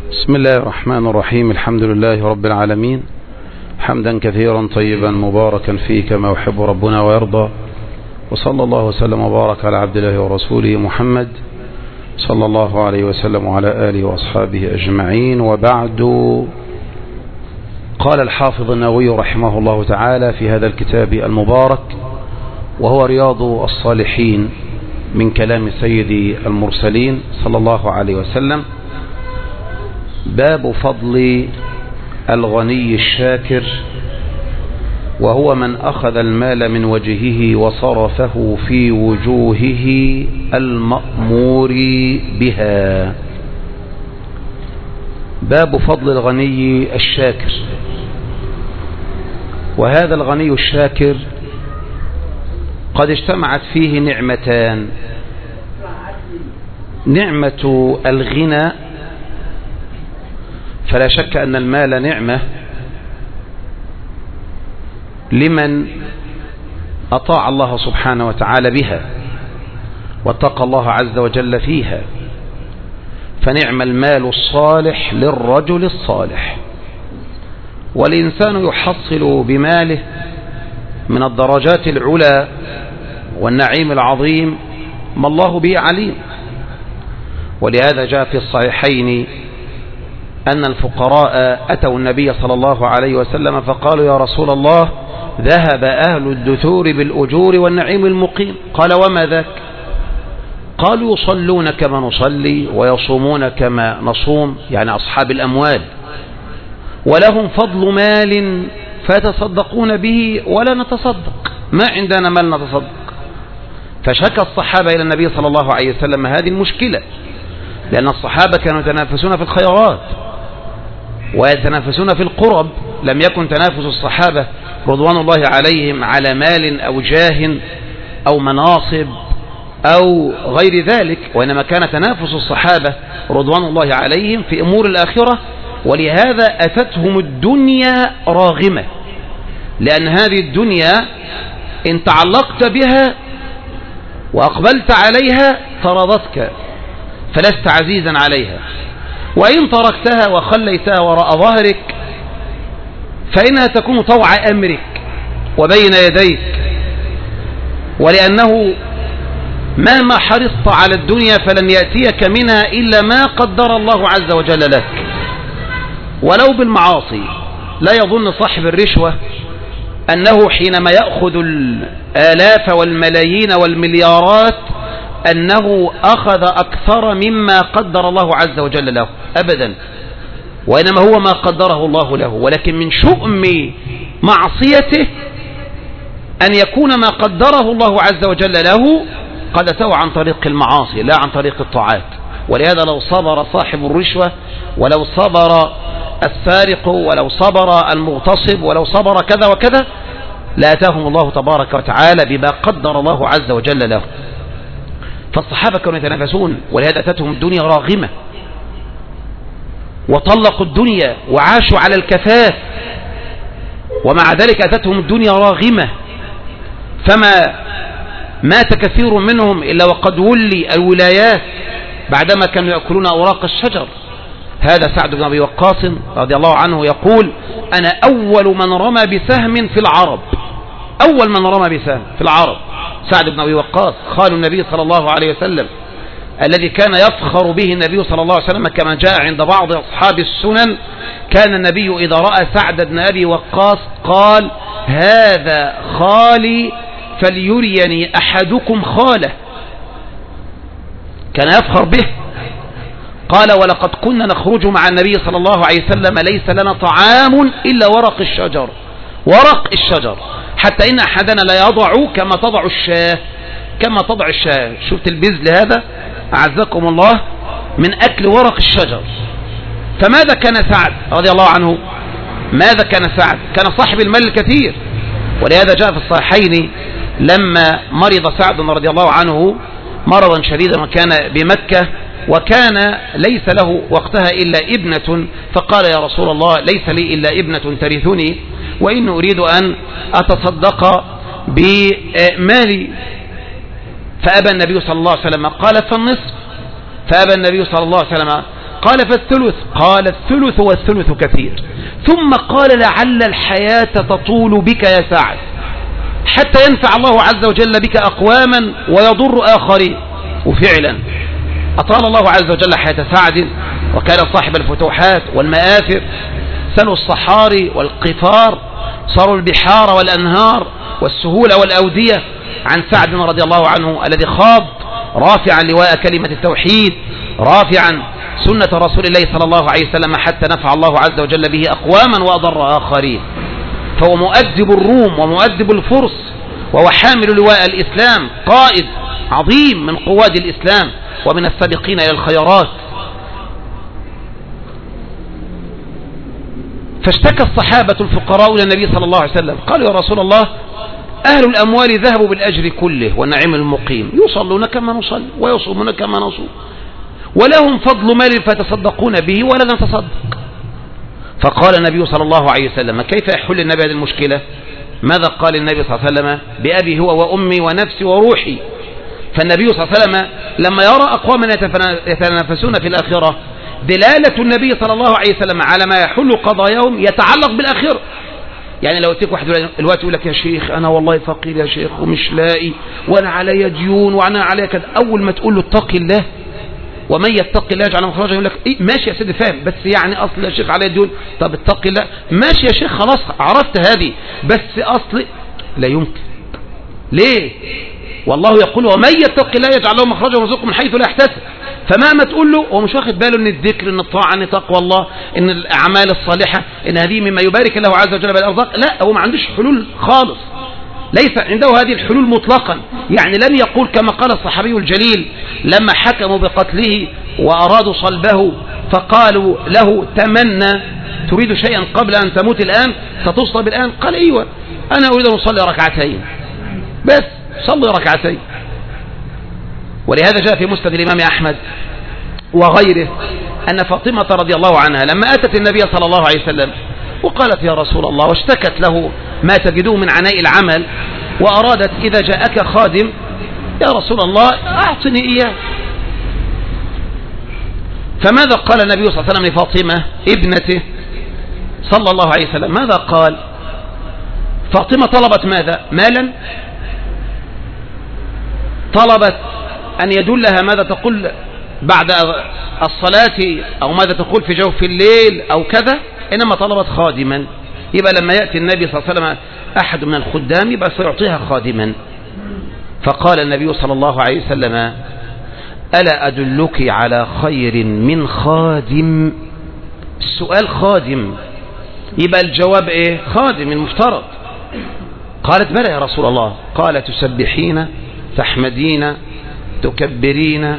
بسم الله الرحمن الرحيم. الحمد لله رب العالمين، حمدا كثيرا طيبا مباركا فيه كما يحب ربنا ويرضى، وصلى الله وسلم وبارك على عبد الله ورسوله محمد صلى الله عليه وسلم وعلى آله وأصحابه أجمعين. وبعد، قال الحافظ النووي رحمه الله تعالى في هذا الكتاب المبارك وهو رياض الصالحين من كلام سيد المرسلين صلى الله عليه وسلم: باب فضل الغني الشاكر، وهو من أخذ المال من وجهه وصرفه في وجوهه المأمور بها. باب فضل الغني الشاكر. وهذا الغني الشاكر قد اجتمعت فيه نعمتان: نعمة الغنى، فلا شك أن المال نعمة لمن أطاع الله سبحانه وتعالى بها واتقى الله عز وجل فيها، فنعم المال الصالح للرجل الصالح. والإنسان يحصل بماله من الدرجات العلى والنعيم العظيم ما الله به عليم. ولهذا جاء في الصحيحين أن الفقراء أتوا النبي صلى الله عليه وسلم فقالوا: يا رسول الله، ذهب أهل الدثور بالأجور والنعيم المقيم. قال: وما ذاك؟ قالوا: يصلون كما نصلي ويصومون كما نصوم، يعني أصحاب الأموال، ولهم فضل مال فيتصدقون به ولا نتصدق، ما عندنا مال نتصدق. فشكى الصحابة إلى النبي صلى الله عليه وسلم هذه المشكلة، لأن الصحابة كانوا يتنافسون في الخيرات ويتنافسون في القرب، لم يكن تنافس الصحابة رضوان الله عليهم على مال أو جاه أو مناصب أو غير ذلك، وإنما كان تنافس الصحابة رضوان الله عليهم في أمور الآخرة. ولهذا أتتهم الدنيا راغمة، لأن هذه الدنيا إن تعلقت بها وأقبلت عليها طردتك، فلست عزيزا عليها، وإن تركتها وخليتها وراء ظهرك فإنها تكون طوع أمرك وبين يديك. ولأنه مهما حرصت على الدنيا فلن يأتيك منها إلا ما قدر الله عز وجل لك، ولو بالمعاصي. لا يظن صاحب الرشوة أنه حينما يأخذ الآلاف والملايين والمليارات أنه أخذ أكثر مما قدر الله عز وجل له، أبدا، وإنما هو ما قدره الله له. ولكن من شؤم معصيته أن يكون ما قدره الله عز وجل له قد أتوا عن طريق المعاصي لا عن طريق الطاعات. ولهذا لو صبر صاحب الرشوة، ولو صبر السارق، ولو صبر المغتصب، ولو صبر كذا وكذا، لآتاهم الله تبارك وتعالى بما قدر الله عز وجل له. فالصحابة كانوا يتنافسون، ولهذا أتتهم الدنيا راغمة وطلقوا الدنيا وعاشوا على الكفاف، ومع ذلك أتتهم الدنيا راغمة، فما مات كثير منهم إلا وقد ولي الولايات بعدما كانوا يأكلون أوراق الشجر. هذا سعد بن أبي وقاص رضي الله عنه يقول: أنا أول من رمى بسهم في العرب، أول من رمى بسهم في العرب سعد بن أبي وقاص خال النبي صلى الله عليه وسلم، الذي كان يفخر به النبي صلى الله عليه وسلم، كما جاء عند بعض أصحاب السنن: كان النبي إذا رأى سعد بن أبي وقاص قال: هذا خالي فليريني أحدكم خاله. كان يفخر به. قال: ولقد كنا نخرج مع النبي صلى الله عليه وسلم ليس لنا طعام إلا ورق الشجر، ورق الشجر، حتى إن أحدنا لا يضع كما تضع الشاة، كما تضع الشاة. شفت البذل هذا أعزكم الله من أكل ورق الشجر. فماذا كان سعد رضي الله عنه؟ ماذا كان سعد؟ كان صاحب المال الكثير. ولهذا جاء في الصحيحين لما مرض سعد رضي الله عنه مرضا شديدا وكان بمكة، وكان ليس له وقتها إلا ابنة، فقال: يا رسول الله، ليس لي إلا ابنة ترثني، وإن أريد أن أتصدق بمالي. فأبى النبي صلى الله عليه وسلم، قال: فالنصف. فأبى النبي صلى الله عليه وسلم، قال فالثلث، قال الثلث والثلث كثير. ثم قال لعل الحياة تطول بك يا سعد حتى ينفع الله عز وجل بك أقواما ويضر آخرين. وفعلا أطال الله عز وجل حياة سعد، وكان صاحب الفتوحات والمآثر، سلوا الصحاري والقفار، صاروا البحار والأنهار والسهولة والأودية عن سعد رضي الله عنه الذي خاض رافعا لواء كلمة التوحيد، رافعا سنة رسول الله صلى الله عليه وسلم حتى نفع الله عز وجل به أقواما وأضر آخرين. فهو مؤدب الروم ومؤدب الفرس، وهو حامل لواء الإسلام، قائد عظيم من قواد الإسلام ومن السابقين إلى الخيرات. فاشتكى الصحابة الفقراء إلى النبي صلى الله عليه وسلم، قالوا يا رسول الله أهل الأموال ذهبوا بالأجر كله والنعيم المقيم، يصلون كما نصلي ويصومون كما نصوم، ولهم فضل مال فيتصدقون به ولا نتصدق. فقال النبي صلى الله عليه وسلم كيف يحل النبي هذه المشكلة؟ ماذا قال النبي صلى الله عليه وسلم؟ بأبي هو وأمي ونفسي وروحي. فالنبي صلى الله عليه وسلم لما يرى أقواما يتنافسون في الآخرة، دلالة النبي صلى الله عليه وسلم على ما يحل قضاياهم يتعلق بالآخرة. يعني لو يأتيك واحد الوقت يقول لك يا شيخ أنا والله فقير يا شيخ ومش لاقي وأنا علي ديون وأنا علي كذا، أول ما تقول له اتق الله ومن يتق الله يجعل مخرجا، يقول لك إيه ماشي يا سيدي فاهم، بس يعني أصل يا شيخ علي ديون، طب اتق الله ماشي يا شيخ خلاص عرفت هذه، بس أصل لا يمكن. ليه؟ والله يقول ومن يتق الله يجعل له مخرجا ويرزقه من حيث لا يحتسب. فمهما تقول له هو مش واخد باله ان الذكر ان الطاعه ان تقوى الله ان الاعمال الصالحه ان هذه مما يبارك الله عز وجل بالارزاق، لا هو ما عندوش حلول خالص، ليس عنده هذه الحلول مطلقا. يعني لم يقول كما قال الصحابي الجليل لما حكموا بقتله وارادوا صلبه فقالوا له تمنى تريد شيئا قبل ان تموت الان فتصلب الان؟ قال ايوه انا اريد ان اصلي ركعتين بس، صلي ركعتين. ولهذا جاء في مسند الإمام أحمد وغيره أن فاطمة رضي الله عنها لما أتت النبي صلى الله عليه وسلم وقالت يا رسول الله، واشتكت له ما تجدوه من عناء العمل، وأرادت إذا جاءك خادم يا رسول الله أعطني إياه. فماذا قال النبي صلى الله عليه وسلم لفاطمة ابنته صلى الله عليه وسلم؟ ماذا قال؟ فاطمة طلبت ماذا؟ مالا؟ طلبت أن يدلها ماذا تقول بعد الصلاة أو ماذا تقول في جوف الليل أو كذا، إنما طلبت خادما. يبقى لما يأتي النبي صلى الله عليه وسلم أحد من الخدام يبقى سيعطيها خادما. فقال النبي صلى الله عليه وسلم ألا أدلك على خير من خادم؟ السؤال خادم، يبقى الجواب إيه؟ خادم المفترض. قالت بلى يا رسول الله. قال تسبحين تحمدين تكبرين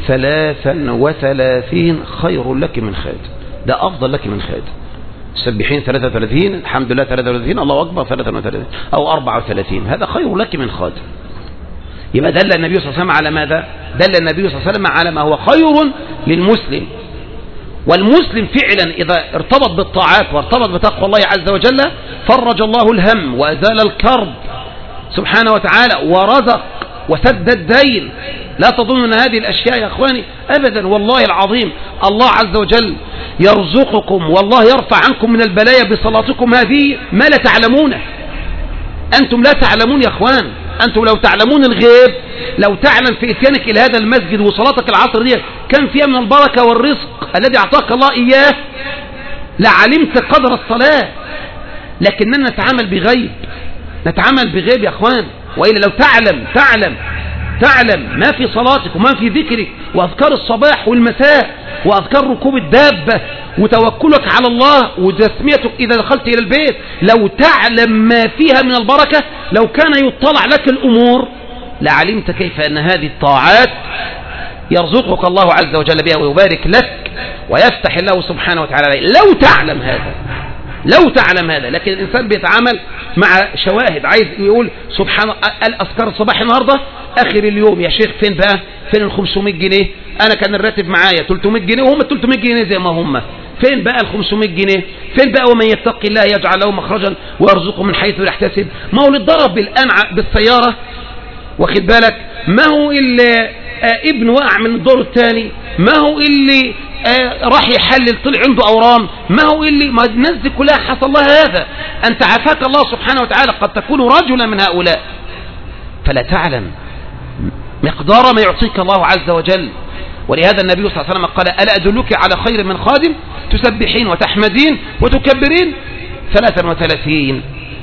33 خير لك من خادم، ده أفضل لك من خادم. تسبحين 33 الحمد لله 33 الله أكبر 33 أو 34، هذا خير لك من خادم. يبقى دل النبي صلى الله عليه وسلم على ماذا؟ دل النبي صلى الله عليه وسلم على ما هو خير للمسلم. والمسلم فعلا إذا ارتبط بالطاعات وارتبط بتقوى الله عز وجل فرج الله الهم وأزال الكرب سبحانه وتعالى ورزق وسد الدين. لا تظن أن هذه الأشياء يا أخواني أبدا، والله العظيم الله عز وجل يرزقكم والله يرفع عنكم من البلايا بصلاتكم هذه ما لا تعلمونه. أنتم لا تعلمون يا أخوان، أنتم لو تعلمون الغيب، لو تعلم في إتيانك إلى هذا المسجد وصلاتك العصر دي كم فيها من البركة والرزق الذي أعطاك الله إياه لعلمت قدر الصلاة. لكننا نتعامل بغيب، نتعامل بغيب يا أخوان. وإلا لو تعلم ما في صلاتك وما في ذكرك وأذكار الصباح والمساء وأذكار ركوب الدابة وتوكلك على الله وتسميتك إذا دخلت إلى البيت، لو تعلم ما فيها من البركة، لو كان يطلع لك الأمور لعلمت كيف أن هذه الطاعات يرزقك الله عز وجل بها ويبارك لك ويفتح الله سبحانه وتعالى لو تعلم هذا. لكن الإنسان بيتعامل مع شواهد، عايز يقول سبحان أذكار الصباح النهاردة آخر اليوم يا شيخ فين بقى؟ فين ال 500 جنيه؟ أنا كان الراتب معايا 300 جنيه وهم 300 جنيه زي ما هم، فين بقى ال 500 جنيه؟ فين بقى ومن يتق الله يجعل له مخرجا ويرزقه من حيث لا يحتسب؟ ما هو اللي اتضرب بالآن بالسيارة واخد بالك، ما هو اللي ابن وقع من الدور الثاني، ما هو اللي راح يحلل طلع عنده أورام، ما هو اللي ما الناس دي كلها حصل لها هذا. أنت عافاك الله سبحانه وتعالى، قد تكون رجلا من هؤلاء فلا تعلم مقدار ما يعطيك الله عز وجل. ولهذا النبي صلى الله عليه وسلم قال ألا أدلك على خير من خادم تسبحين وتحمدين وتكبرين 33.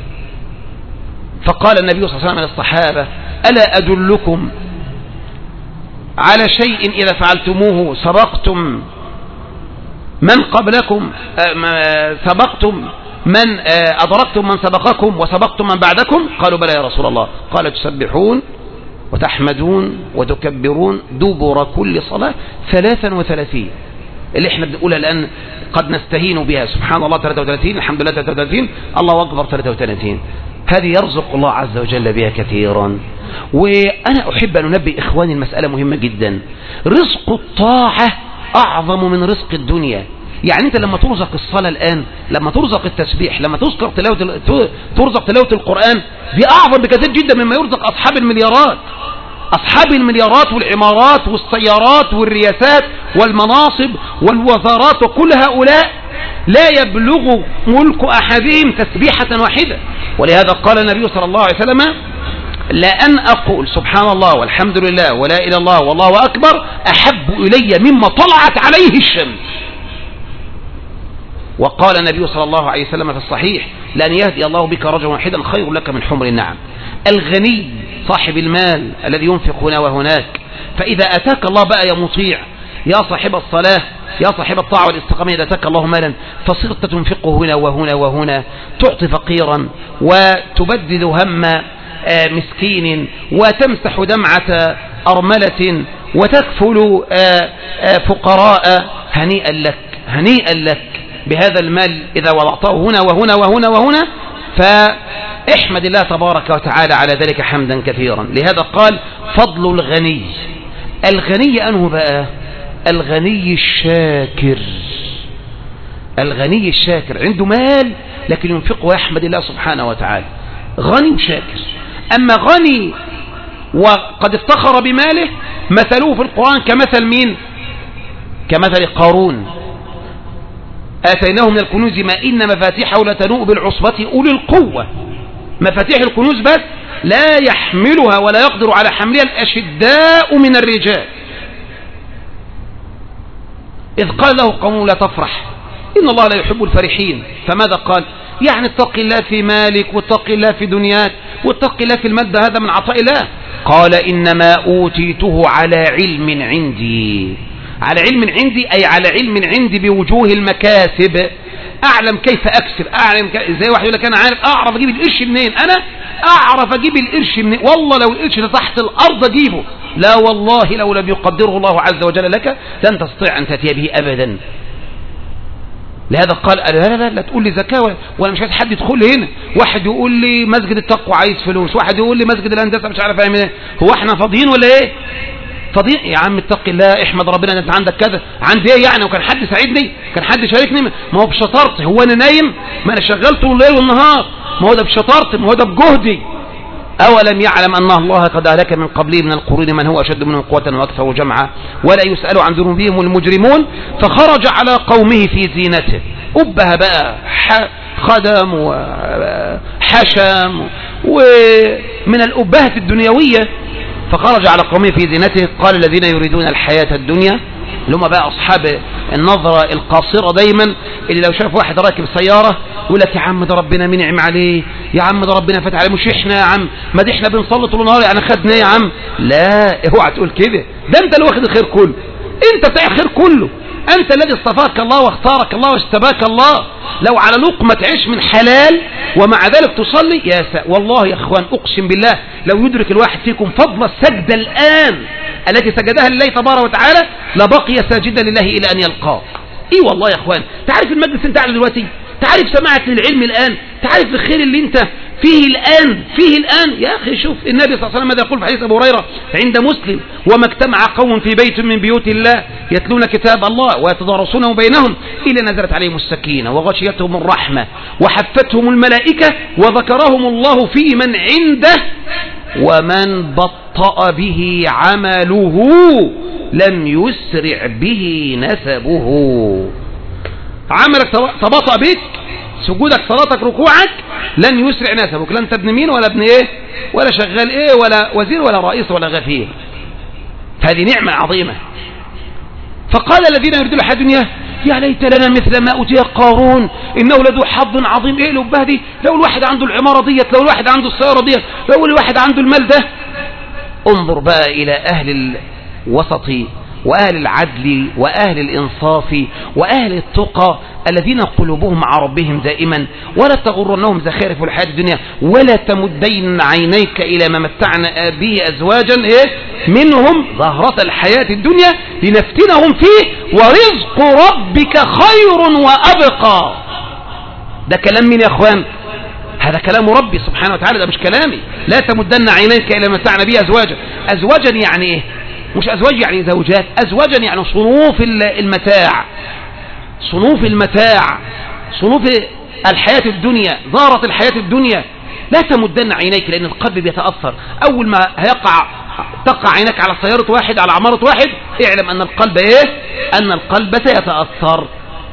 فقال النبي صلى الله عليه وسلم للصحابة ألا أدلكم على شيء إذا فعلتموه سبقتم من قبلكم، سبقتم من أدركتم من سبقكم وسبقتم من بعدكم؟ قالوا بلى يا رسول الله. قال تسبحون وتحمدون وتكبرون دبر كل صلاة 33، اللي احنا بنقولها الآن قد نستهين بها. سبحان الله 33، الحمد لله 33، الله أكبر 33. هذه يرزق الله عز وجل بها كثيرا. وأنا أحب أن أنبه إخواني المسألة مهمة جدا. رزق الطاعة أعظم من رزق الدنيا. يعني أنت لما ترزق الصلاة الآن، لما ترزق التسبيح، لما ترزق تلاوة القرآن، دي أعظم بكثير جدا مما يرزق أصحاب المليارات. أصحاب المليارات والعمارات والسيارات والرياسات والمناصب والوزارات وكل هؤلاء لا يبلغ ملك أحدهم تسبيحة واحدة. ولهذا قال النبي صلى الله عليه وسلم لأن أقول سبحان الله والحمد لله ولا إله إلا الله والله أكبر أحب إلي مما طلعت عليه الشمس. وقال النبي صلى الله عليه وسلم في الصحيح لأن يهدي الله بك رجلا واحدا خير لك من حمر النعم. الغني صاحب المال الذي ينفق هنا وهناك، فإذا أتاك الله بقى يا مطيع يا صاحب الصلاة يا صاحب الطاعة والاستقامة، إذا أتاك الله مالا فصرت تنفقه هنا وهنا وهنا، تعطي فقيرا وتبدد هم مسكين وتمسح دمعة أرملة وتكفل فقراء. هنيئا لك هنيئا لك بهذا المال إذا وضعته هنا وهنا وهنا وهنا، فاحمد الله تبارك وتعالى على ذلك حمدا كثيرا. لهذا قال فضل الغني. الغني أنه بقى الغني الشاكر. الغني الشاكر عنده مال لكن ينفقه ويحمد الله سبحانه وتعالى، غني وشاكر. أما غني وقد افتخر بماله مثلوه في القرآن كمثل مين؟ كمثل قارون. آتيناه من الكنوز ما إن مفاتيحه لتنوء بالعصبة أولي القوة. مفاتيح الكنوز بس لا يحملها ولا يقدر على حملها الأشداء من الرجال. إذ قال له قومه لا تفرح إن الله لا يحب الفرحين. فماذا قال؟ يعني اتق الله في مالك واتق الله في دنياك واتق الله في المادة، هذا من عطاء الله. قال إنما أوتيته على علم عندي. على علم عندي أي على علم عندي بوجوه المكاسب، أعلم كيف أكسب، أعلم زي واحد يقول لك أنا أعرف أجيب القرش منين، أنا أعرف أجيب القرش منين، والله لو القرش تحت الأرض أجيبه، لا والله لو لم يقدره الله عز وجل لك لن تستطيع أن تأتي به أبدا. لهذا قال لا تقول لي زكاة ولا مش عايز حد يدخل لي هنا. واحد يقول لي مسجد التقوى عايز فلوس، واحد يقول لي مسجد الهندسة مش عارف اعمل ايه. هو احنا فاضيين ولا ايه؟ فاضيين يا عم اتق الله احمد ربنا ان انت عندك كذا. عندي ايه يعني؟ وكان حد يساعدني؟ كان حد يشاركني؟ ما هو بشطارتي. هو انا نايم؟ ما انا شغال طول الليل والنهار. ما هو ده بشطارتي، ما هو ده بجهدي. أولم يعلم أن الله قد أهلك من قبله من القرون من هو أشد منه قوة وأكثر جمعا ولا يسأل عن ذنوبهم المجرمون. فخرج على قومه في زينته، أبها بقى خدم وحشم ومن الأبهة الدنيوية. فخرج على قومه في زينته. قال الذين يريدون الحياة الدنيا اللي هم بقى أصحاب النظرة القاصرة دايما، اللي لو شاف واحد راكب سيارة يقول لك يا عم ده ربنا منعم عليه، يا عم ده ربنا فتح عليه، مش احنا يا عم، ما دي احنا بنصلي طول النهار يعني خدنا ايه يا عم؟ لا اوعى تقول كده، ده انت اللي واخد الخير كله، انت بتاع الخير كله، انت الذي اصطفاك الله واختارك الله واجتباك الله. لو على لقمة عيش من حلال ومع ذلك تصلي والله يا اخوان اقسم بالله لو يدرك الواحد فيكم فضل السجدة الان التي سجدها لله تبارك وتعالى لبقي ساجدا لله الى ان يلقاه. ايه والله يا اخوان، تعرف المجلس انت قاعد دلوقتي، تعرف سماعك للعلم الان، تعرف الخير اللي انت فيه الآن يا أخي. شوف النبي صلى الله عليه وسلم ماذا يقول في حديث أبو هريرة عند مسلم: وما اجتمع قوم في بيت من بيوت الله يتلون كتاب الله ويتدارسونه بينهم إلا نزلت عليهم السكينة وغشيتهم الرحمة وحفتهم الملائكة وذكرهم الله في من عنده ومن بطأ به عمله لم يسرع به نسبه. عملك تباطأ بك، سجودك صلاتك ركوعك لن يسرع نسبك، لا انت ابن مين ولا ابن ايه ولا شغال ايه ولا وزير ولا رئيس ولا غفير. هذه نعمة عظيمة. فقال الذين يريدون الحياة الدنيا يا ليت لنا مثل ما أوتي قارون إنه لذو حظ عظيم. إيه الأبه دي؟ لو الواحد عنده العمارة ديت، لو الواحد عنده السيارة ديت، لو الواحد عنده المال ده. انظر بقى إلى أهل الوسط وأهل العدل وأهل الإنصاف وأهل التقى الذين قلوبهم مع ربهم دائما، ولا تغرنهم زخارف الحياة الدنيا، ولا تمدين عينيك إلى ما متعنا به أزواجا منهم زهرة الحياة الدنيا لنفتنهم فيه ورزق ربك خير وأبقى. ده كلام مين يا أخوان؟ هذا كلام ربي سبحانه وتعالى، ده مش كلامي. لا تمدن عينيك إلى ما متعنا به أزواجا. أزواجا يعني إيه؟ مش أزواج يعني زوجات، أزواجا يعني صنوف المتاع، صنوف المتاع، صنوف الحياة الدنيا، زهرة الحياة الدنيا. لا تمدن عينيك، لأن القلب بيتأثر. أول ما تقع عينك على سيارة واحد، على عمارة واحد، اعلم أن القلب أن القلب سيتأثر.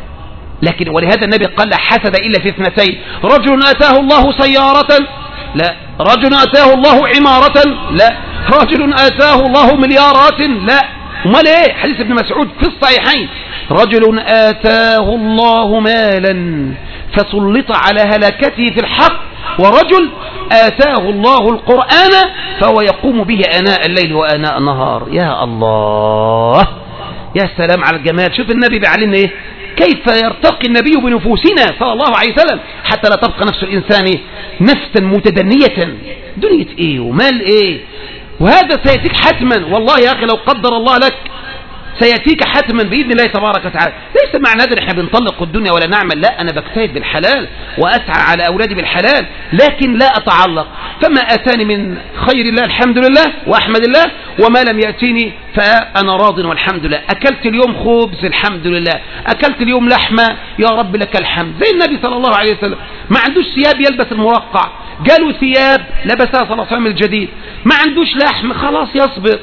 لكن ولهذا النبي قال لا حسد إلا في اثنتين: رجل أتاه الله سيارة، لا. رجل أتاه الله عمارة، لا. رجل آتاه الله مليارات، لا. امال ايه؟ حديث ابن مسعود في الصحيحين: رجل آتاه الله مالا فسلط على هلاكته في الحق، ورجل آتاه الله القرآن فهو يقوم به آناء الليل وآناء النهار. يا الله، يا سلام على الجمال. شوف النبي بيعلمنا ايه؟ كيف يرتقي النبي بنفوسنا صلى الله عليه وسلم حتى لا تبقى نفس الإنسان نفسا متدنية. دنيا ايه ومال ايه؟ وهذا سيأتيك حتما والله يا أخي، لو قدر الله لك سيأتيك حتما بإذن الله تبارك وتعالى. ليس معنى هذا احنا بنطلق الدنيا ولا نعمل، لا، أنا بجتهد بالحلال وأسعى على أولادي بالحلال، لكن لا أتعلق. فما أتاني من خير الله الحمد لله وأحمد الله، وما لم يأتيني فأنا راض والحمد لله. أكلت اليوم خبز الحمد لله، أكلت اليوم لحمة يا رب لك الحمد. زي النبي صلى الله عليه وسلم ما عندوش ثياب يلبس المرقع، جاله ثياب لبسها صلى الله عليه وسلم الجديد. ما عندوش لحم، خلاص يصبر.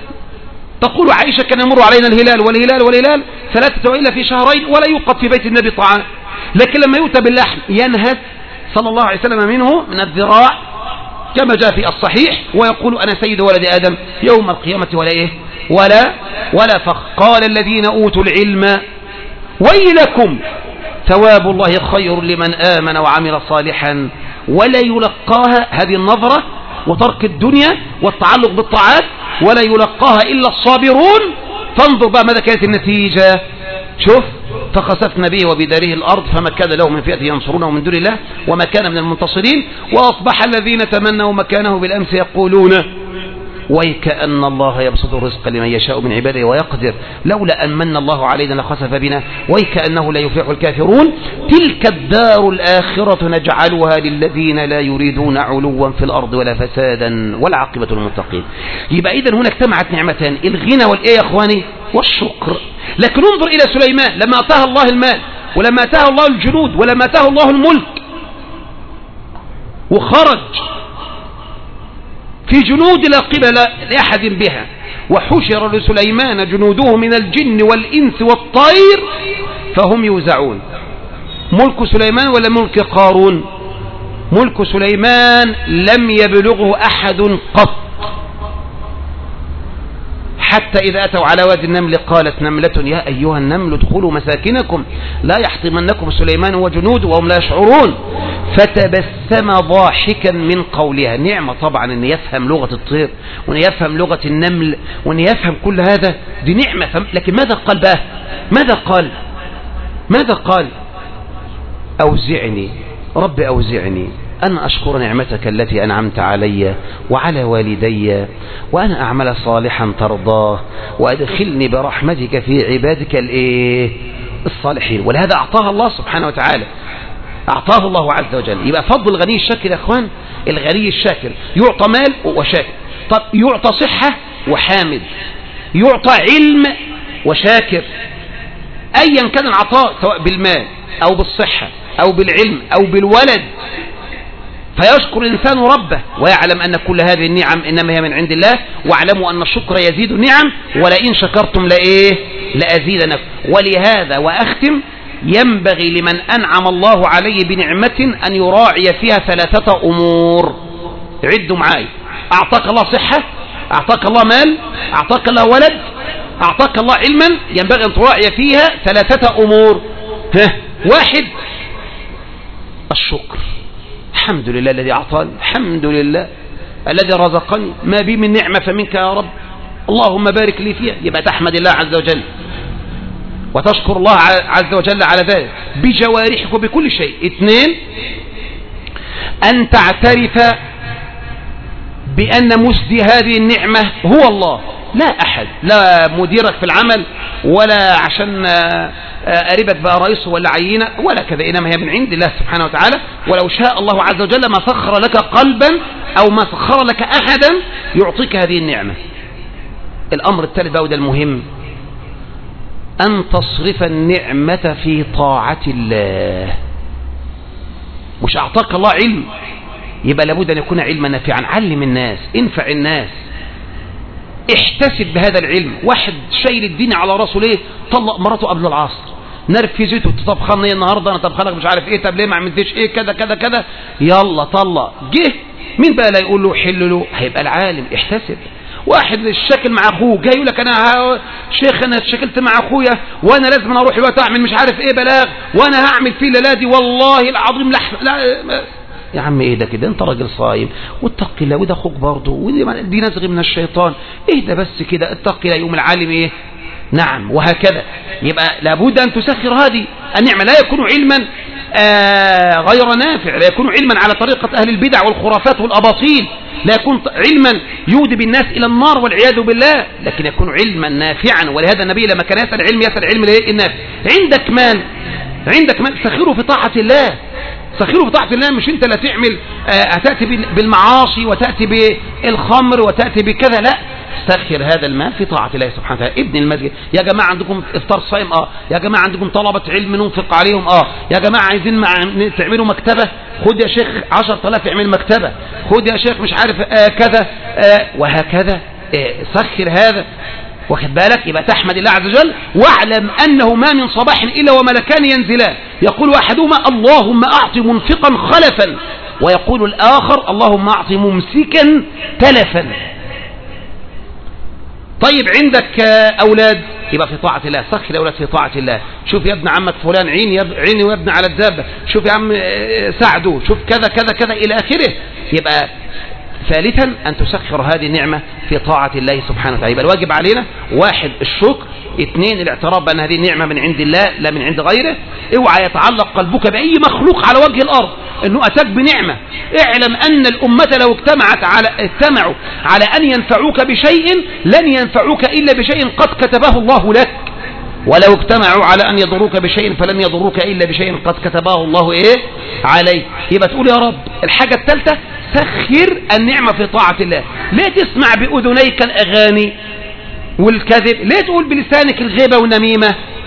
تقول عائشة: كان يمر علينا الهلال والهلال 3 وإلا في شهرين ولا يوقد في بيت النبي طعام. لكن لما يؤتى باللحم ينهد صلى الله عليه وسلم منه من الذراع كما جاء في الصحيح، ويقول: أنا سيد ولد آدم يوم القيامة ولا فخر. قال الذين أوتوا العلم ويلكم ثواب الله خير لمن آمن وعمل صالحا ولا يلقاها، هذه النظرة وترك الدنيا والتعلق بالطاعات، ولا يلقاها إلا الصابرون. فانظر بقى ماذا كانت النتيجة. شوف: فخسفنا به وبداره الأرض فما كان له من فئة ينصرونه من دون الله وما كان من المنتصرين، وأصبح الذين تمنوا مكانه بالأمس يقولون ويكأن الله يبسط الرزق لمن يشاء من عباده ويقدر لولا أن من الله علينا لخسف بنا ويكأنه لا يفلح الكافرون. تلك الدار الآخرة نجعلها للذين لا يريدون علوا في الأرض ولا فسادا والعاقبة للمتقين. يبقى إذن هنا اجتمعت نعمتان: الغنى والإيه يا أخواني؟ والشكر. لكن انظر إلى سليمان لما أتاه الله المال، ولما أتاه الله الجنود، ولما أتاه الله الملك، وخرج في جنود لا قبل لأحد بها، وحشر لسليمان جنوده من الجن والإنس والطير فهم يوزعون. ملك سليمان ولا ملك قارون؟ ملك سليمان لم يبلغه أحد قط، حتى إذا أتوا على وادي النمل قالت نملة يا أيها النمل ادخلوا مساكنكم لا يحطمنكم سليمان وجنوده وهم لا يشعرون، فتبسم ضاحكا من قولها. نعمة طبعا أن يفهم لغة الطير، وأن يفهم لغة النمل، وأن يفهم كل هذا، دي نعمة. لكن ماذا قال بقى؟ ماذا قال؟ أوزعني رب أوزعني أن أشكر نعمتك التي أنعمت علي وعلى والدي وأن أعمل صالحا ترضاه وأدخلني برحمتك في عبادك الصالحين. ولهذا أعطاها الله سبحانه وتعالى، أعطاه الله عز وجل. يبقى فضل الغني الشاكر يا أخوان، الغني الشاكر يعطى مال وشاكر. طب يعطى صحة وحامد، يعطى علم وشاكر. أيا كان العطاء سواء بالمال أو بالصحة أو بالعلم أو بالولد، فيشكر الإنسان ربه ويعلم أن كل هذه النعم إنما هي من عند الله، واعلموا أن الشكر يزيد النعم ولئن شكرتم لأزيدنكم. ولهذا وأختم، ينبغي لمن أنعم الله عليه بنعمة أن يراعي فيها 3 أمور. عدوا معاي: أعطاك الله صحة، أعطاك الله مال، أعطاك الله ولد، أعطاك الله علما، ينبغي أن تراعي فيها 3 أمور. 1 الشكر. الحمد لله الذي أعطاني، الحمد لله الذي رزقني، ما بي من نعمة فمنك يا رب، اللهم بارك لي فيها. يبقى تحمد الله عز وجل وتشكر الله عز وجل على ذلك بجوارحك وبكل شيء. 2 أن تعترف بأن مسدي هذه النعمة هو الله، لا أحد، لا مديرك في العمل ولا عشان قريبك بقى رئيسه ولا عينة ولا كذا، إنما هي من عند الله سبحانه وتعالى. ولو شاء الله عز وجل ما سخر لك قلبا أو ما سخر لك أحدا يعطيك هذه النعمة. الأمر الثالث بقى وده المهم، أن تصرف النعمة في طاعة الله. مش أعطاك الله علم، يبقى لابد أن يكون علما نافعا. علم الناس، انفع الناس، احتسب بهذا العلم. واحد شايل الدين على راسه ليه؟ طلق مراته قبل العصر، نرفزته، تطبخني النهارده، انا طبخلك مش عارف ايه، طب ليه ما عملتش ايه، كذا كذا كذا، يلا طلق. جه مين بقى لا يقول له حل له؟ هيبقى العالم. احتسب. واحد الشكل مع اخوه جاي يقول لك انا شيخ انا اتشكلت مع اخويا وانا لازم اروح الوقت اعمل مش عارف ايه بلاغ وانا هعمل فيه للادي والله العظيم لا يا عم ايه ده كده؟ انت راجل صايم واتق الله، وده اخوك برضه، ودي نزغ من الشيطان، اهدى بس كده، اتق الله. يوم العالم ايه؟ نعم. وهكذا. يبقى لابد ان تسخر هذه النعمه. لا يكون علما غير نافع، لا يكون علما على طريقه اهل البدع والخرافات والاباطيل، لا يكون علما يودي بالناس الى النار والعياذ بالله، لكن يكون علما نافعا. ولهذا النبي لما كان يسأل علم يسأل علم النافع. عندك مال سخره في طاعه الله، سخره في طاعة الله. مش انت لا تعمل هتأتي بالمعاصي وتأتي بالخمر وتأتي بكذا، لا، سخر هذا المال في طاعة الله سبحانه وتعالى. ابن المسجد، يا جماعة عندكم افطار صايم، يا جماعة عندكم طلبة علم ننفق عليهم، يا جماعة عايزين تعملوا مكتبة، خد يا شيخ 10,000 اعمل مكتبة، خد يا شيخ مش عارف كذا، وهكذا. سخر هذا، واخد بالك؟ يبقى تحمد الله عز وجل، واعلم أنه ما من صباح إلا وملكان ينزلان، يقول أحدهما اللهم أعط منفقا خلفا، ويقول الآخر اللهم أعط ممسكا تلفا. طيب عندك أولاد، يبقى في طاعة الله، سخر الأولاد في طاعة الله. شوف يا ابن عمك فلان عيني وابن على الدابة، شوف يا عم ساعده، شوف كذا كذا كذا إلى آخره. يبقى ثالثا أن تسخر هذه النعمة في طاعة الله سبحانه وتعالى. يبقى الواجب علينا 1 الشكر، 2 الاعتراف بأن هذه النعمة من عند الله لا من عند غيره. اوعى يتعلق قلبك بأي مخلوق على وجه الأرض أنه أتاك بنعمة. اعلم أن الأمة لو اجتمعوا على أن ينفعوك بشيء لن ينفعوك إلا بشيء قد كتبه الله لك، ولو اجتمعوا على أن يضروك بشيء فلن يضروك إلا بشيء قد كتبه الله عليك. يبقى تقول يا رب. الحاجة الثالثة سخر النعمة في طاعة الله. ليه تسمع بأذنيك الأغاني والكذب؟ ليه تقول بلسانك الغيبة والنميمة؟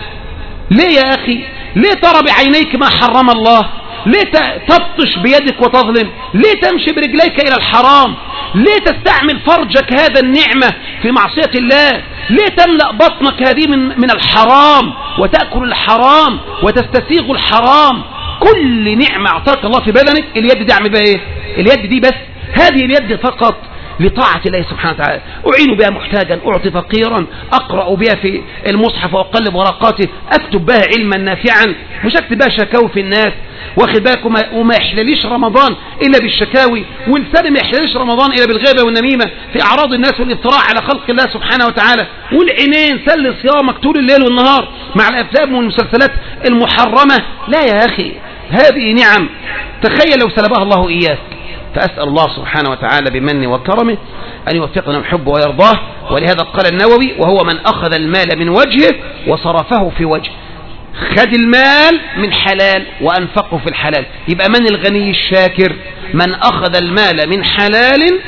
ليه يا أخي؟ ليه ترى بعينيك ما حرم الله؟ ليه تبطش بيدك وتظلم؟ ليه تمشي برجليك إلى الحرام؟ ليه تستعمل فرجك هذا النعمة في معصية الله؟ ليه تملأ بطنك هذه من الحرام وتأكل الحرام وتستسيغ الحرام؟ كل نعمة أعطاك الله في بدنك، اليد دي أعمل بها إيه؟ اليد دي بس، هذه اليد فقط لطاعة الله سبحانه وتعالى. أعين بها محتاجا، أعطي فقيرا، أقرأ بها في المصحف وأقلب ورقاته، أكتب بها علما نافعا، مش أكتب بها شكاوي في الناس. واخد بالك؟ وما يحلليش رمضان إلا بالشكاوي، واللسان ما يحلليش رمضان إلا بالغيبة والنميمة في أعراض الناس والافتراء على خلق الله سبحانه وتعالى. والعينين سل صيامك طول الليل والنهار مع الأفلام والمسلسلات المحرمة. لا يا أخي، هذه نعم تخيل لو سلبها الله إياك. فأسأل الله سبحانه وتعالى بمنه وكرمه أن يوفقنا ويحبه ويرضاه. ولهذا قال النووي وهو من أخذ المال من وجهه وصرفه في وجهه. خد المال من حلال وأنفقه في الحلال. يبقى من الغني الشاكر؟ من أخذ المال من حلال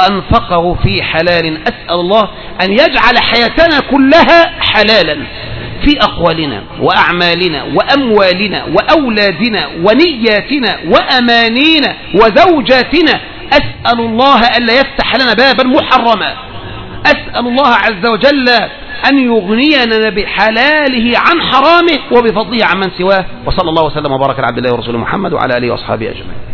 وأنفقه في حلال. أسأل الله أن يجعل حياتنا كلها حلالا، في أقوالنا وأعمالنا وأموالنا وأولادنا ونياتنا وأمانينا وزوجاتنا. أسأل الله ألا يفتح لنا بابا محرما، أسأل الله عز وجل أن يغنينا بحلاله عن حرامه وبفضله عن من سواه. وصلى الله وسلم وبارك على عبد الله ورسوله محمد وعلى آله وأصحابه أجمعين.